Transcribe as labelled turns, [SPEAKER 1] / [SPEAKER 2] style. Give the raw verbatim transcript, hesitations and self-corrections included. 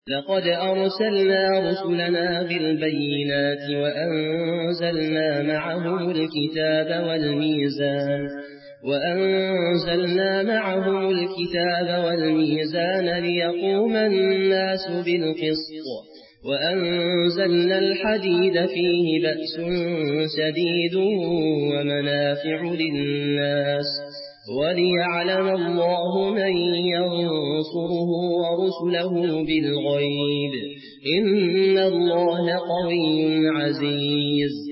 [SPEAKER 1] لقد أرسلنا رسلنا بالبينات وأنزلنا معهم الكتاب والميزان وأنزلنا معهم الكتاب والميزان ليقوم الناس بالقسط وأنزلنا الحديد فيه بأس شديد ومنافع للناس وليعلم الله من ينصره ورسله بالغيب إن الله قوي عزيز.